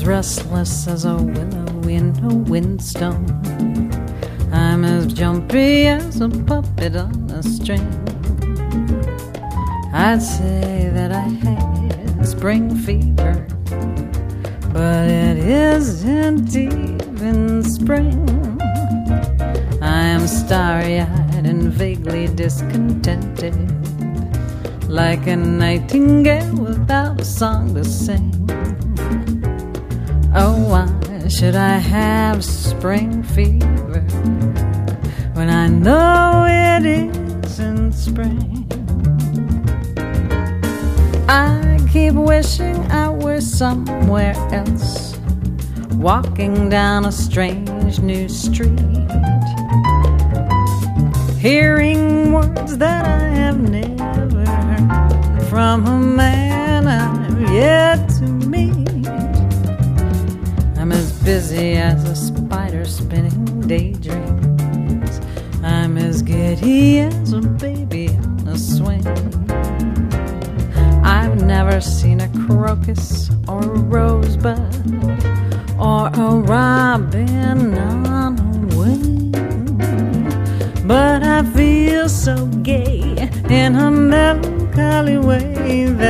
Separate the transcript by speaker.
Speaker 1: restless as a willow in a windstone. I'm as jumpy as a puppet on a string. I'd say that I had spring fever, but it isn't even spring. I am starry-eyed and vaguely discontented, like a nightingale without a song to sing. Oh, why should I have spring fever when I know it isn't spring? I keep wishing I were somewhere else, walking down a strange new street, hearing words that I have never heard from a man I've yet to meet. I'm as busy as a spider spinning daydreams. I'm as giddy as a baby on a swing. I've never seen a crocus or a rosebud or a robin on a wing, but I feel so gay in a melancholy way